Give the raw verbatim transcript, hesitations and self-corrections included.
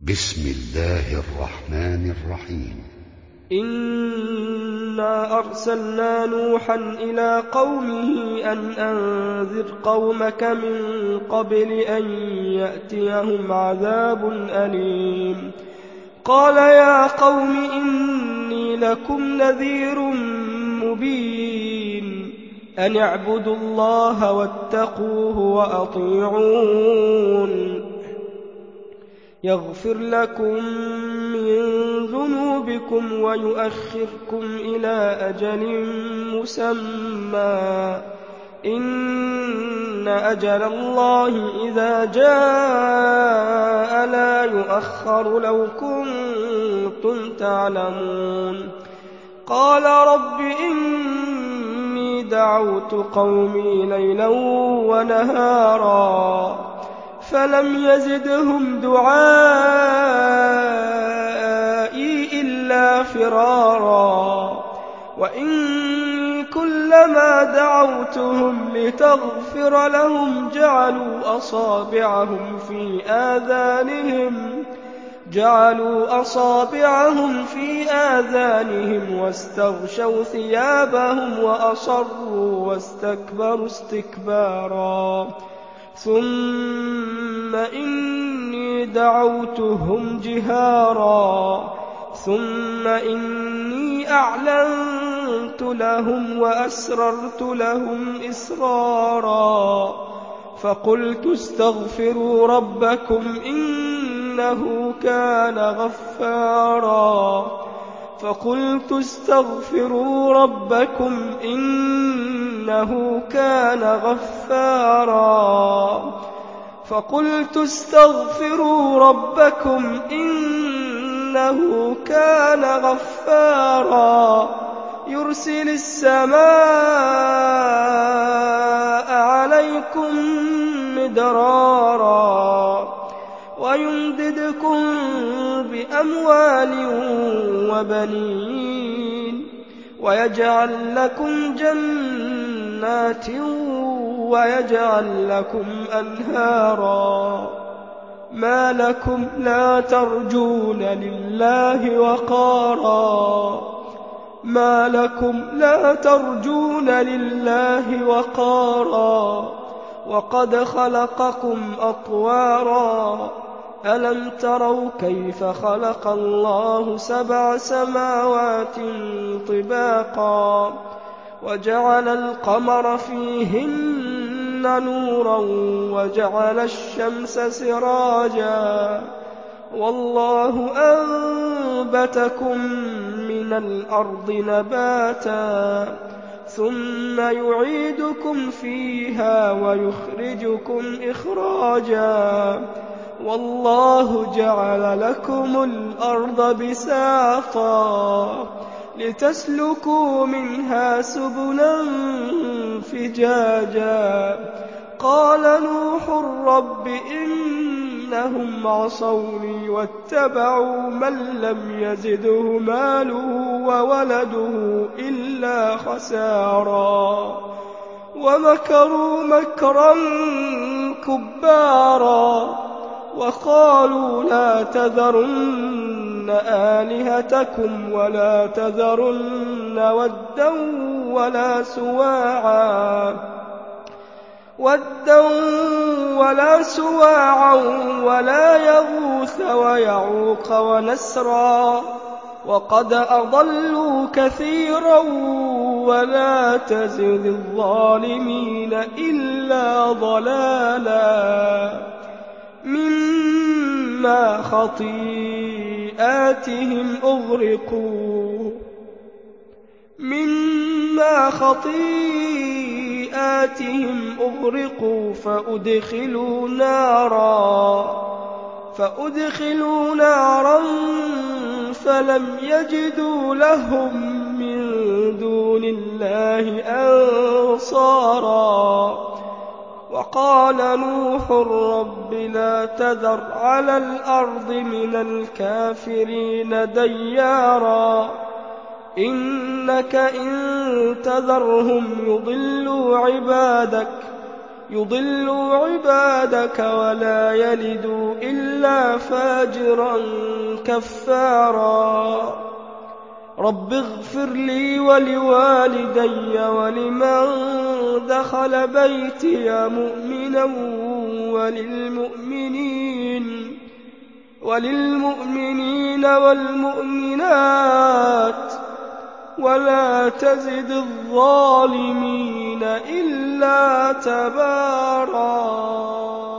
بسم الله الرحمن الرحيم. إنا أرسلنا نوحا إلى قومه أن أنذر قومك من قبل أن يأتيهم عذاب أليم. قال يا قوم إني لكم نذير مبين أن اعبدوا الله واتقوه وأطيعون يغفر لكم من ذنوبكم ويؤخركم إلى أجل مسمى إن أجل الله إذا جاء لا يؤخر لو كنتم تعلمون. قال رب إني دعوت قومي ليلا ونهارا فلم يزدهم دعائي إلا فرارا وإني كلما دعوتهم لتغفر لهم جعلوا أصابعهم في آذانهم جعلوا أصابعهم في آذانهم واستغشوا ثيابهم وأصروا واستكبروا استكبارا ثم إني دعوتهم جهارا ثم إني أعلنت لهم وأسررت لهم إسرارا فقلت استغفروا ربكم إنه كان غفارا فقلت استغفروا ربكم إنه كان غفارا فقلت استغفروا ربكم إنه كان غفارا يرسل السماء عليكم مدرارا ويمددكم بأموال وبنين ويجعل لكم جنات ويجعل لكم أنهارا ما لكم لا ترجون لله وقارا ما لكم لا ترجون لله وقارا وقد خلقكم أطوارا ألم تروا كيف خلق الله سبع سماوات طباقا وجعل القمر فيهن نورا وجعل الشمس سراجا والله أنبتكم من الأرض نباتا ثم يعيدكم فيها ويخرجكم إخراجا والله جعل لكم الأرض بساطا لتسلكوا منها سبلا فجاجا قال نوح رب إنهم عصوني واتبعوا من لم يزده ماله وولده إلا خسارا ومكروا مكرا كبارا وقالوا لا تذرن آلهتكم ولا تذرن ودا ولا سواعا ودا ولا سواعا ولا يغوث ويعوق ونسرا وقد أضلوا كثيرا ولا تزد الظالمين إلا ضلالا مما خطيئاتهم أغرقوا مما خطيئاتهم أغرقوا فأدخلوا نارا فأدخلوا نارا فلم يجدوا لهم من دون الله أنصارا وقال نوح رب لا تذر على الأرض من الكافرين ديارا إنك إن تذرهم يضلوا عبادك يضلوا عبادك ولا يلدوا إلا فاجرا كفارا. رب اغفر لي ولوالدي ولمن دخل بيتي مؤمنا وللمؤمنين وللمؤمنين والمؤمنات ولا تزد الظالمين إلا تباراً.